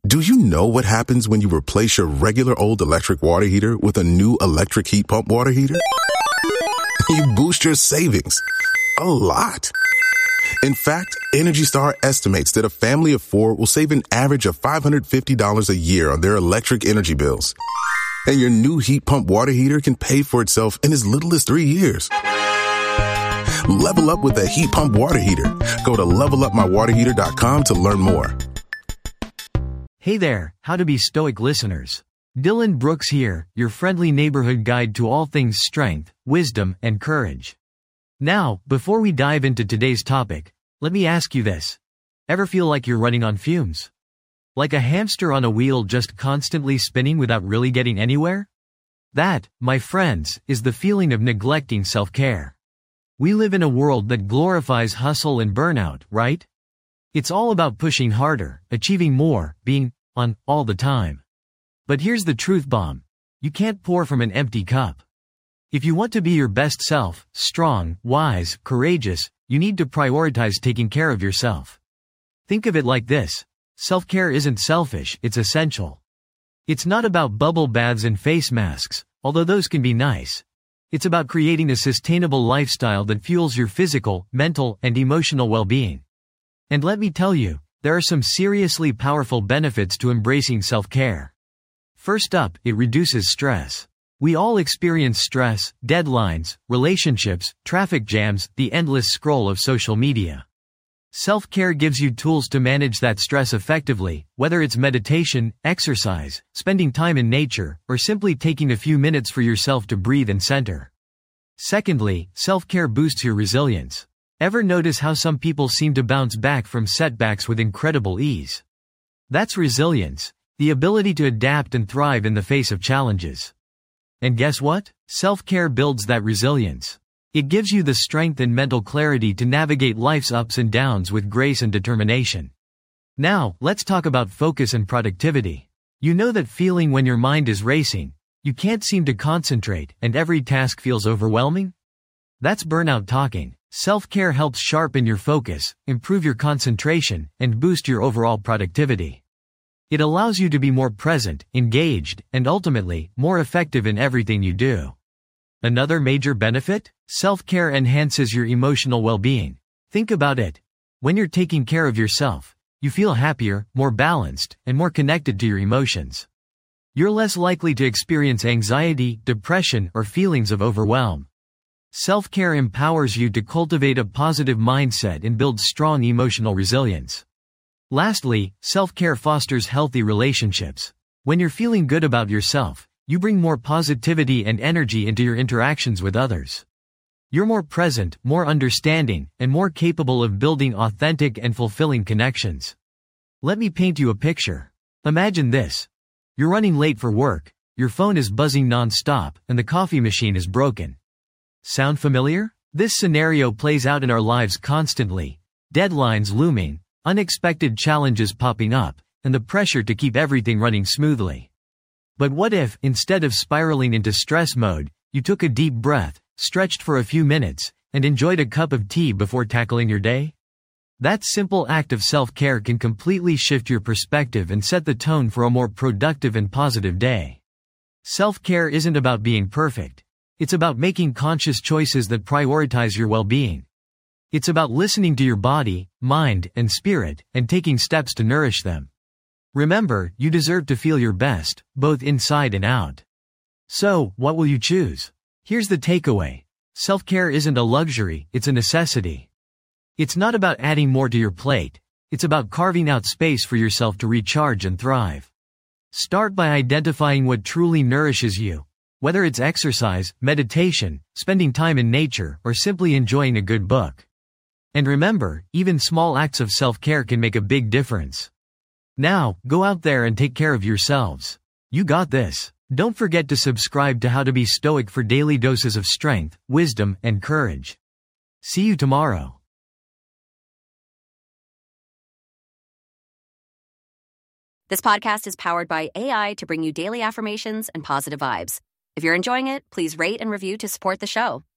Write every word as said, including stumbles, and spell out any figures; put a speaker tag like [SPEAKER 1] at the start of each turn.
[SPEAKER 1] Do you know what happens when you replace your regular old electric water heater with a new electric heat pump water heater? You boost your savings a lot. In fact, Energy Star estimates that a family of four will save an average of five hundred fifty dollars a year on their electric energy bills. And your new heat pump water heater can pay for itself in as little as three years. Level up with a heat pump water heater. Go to level up my water heater dot com to learn more.
[SPEAKER 2] Hey there, How to Be Stoic listeners. Dylan Brooks here, your friendly neighborhood guide to all things strength, wisdom, and courage. Now, before we dive into today's topic, let me ask you this. Ever feel like you're running on fumes? Like a hamster on a wheel just constantly spinning without really getting anywhere? That, my friends, is the feeling of neglecting self-care. We live in a world that glorifies hustle and burnout, right? It's all about pushing harder, achieving more, being on all the time. But here's the truth bomb. You can't pour from an empty cup. If you want to be your best self, strong, wise, courageous, you need to prioritize taking care of yourself. Think of it like this. Self-care isn't selfish, it's essential. It's not about bubble baths and face masks, although those can be nice. It's about creating a sustainable lifestyle that fuels your physical, mental, and emotional well-being. And let me tell you, there are some seriously powerful benefits to embracing self-care. First up, it reduces stress. We all experience stress, deadlines, relationships, traffic jams, the endless scroll of social media. Self-care gives you tools to manage that stress effectively, whether it's meditation, exercise, spending time in nature, or simply taking a few minutes for yourself to breathe and center. Secondly, self-care boosts your resilience. Ever notice how some people seem to bounce back from setbacks with incredible ease? That's resilience, the ability to adapt and thrive in the face of challenges. And guess what? Self-care builds that resilience. It gives you the strength and mental clarity to navigate life's ups and downs with grace and determination. Now, let's talk about focus and productivity. You know that feeling when your mind is racing, you can't seem to concentrate, and every task feels overwhelming? That's burnout talking. Self-care helps sharpen your focus, improve your concentration, and boost your overall productivity. It allows you to be more present, engaged, and ultimately, more effective in everything you do. Another major benefit? Self-care enhances your emotional well-being. Think about it. When you're taking care of yourself, you feel happier, more balanced, and more connected to your emotions. You're less likely to experience anxiety, depression, or feelings of overwhelm. Self-care empowers you to cultivate a positive mindset and build strong emotional resilience. Lastly, self-care fosters healthy relationships. When you're feeling good about yourself, you bring more positivity and energy into your interactions with others. You're more present, more understanding, and more capable of building authentic and fulfilling connections. Let me paint you a picture. Imagine this. You're running late for work, your phone is buzzing non-stop, and the coffee machine is broken. Sound familiar? This scenario plays out in our lives constantly. Deadlines looming, unexpected challenges popping up, and the pressure to keep everything running smoothly. But what if, instead of spiraling into stress mode, you took a deep breath, stretched for a few minutes, and enjoyed a cup of tea before tackling your day? That simple act of self-care can completely shift your perspective and set the tone for a more productive and positive day. Self-care isn't about being perfect. It's about making conscious choices that prioritize your well-being. It's about listening to your body, mind, and spirit, and taking steps to nourish them. Remember, you deserve to feel your best, both inside and out. So, what will you choose? Here's the takeaway. Self-care isn't a luxury, it's a necessity. It's not about adding more to your plate. It's about carving out space for yourself to recharge and thrive. Start by identifying what truly nourishes you. Whether it's exercise, meditation, spending time in nature, or simply enjoying a good book. And remember, even small acts of self-care can make a big difference. Now, go out there and take care of yourselves. You got this. Don't forget to subscribe to How to Be Stoic for daily doses of strength, wisdom, and courage. See you tomorrow.
[SPEAKER 3] This podcast is powered by A I to bring you daily affirmations and positive vibes. If you're enjoying it, please rate and review to support the show.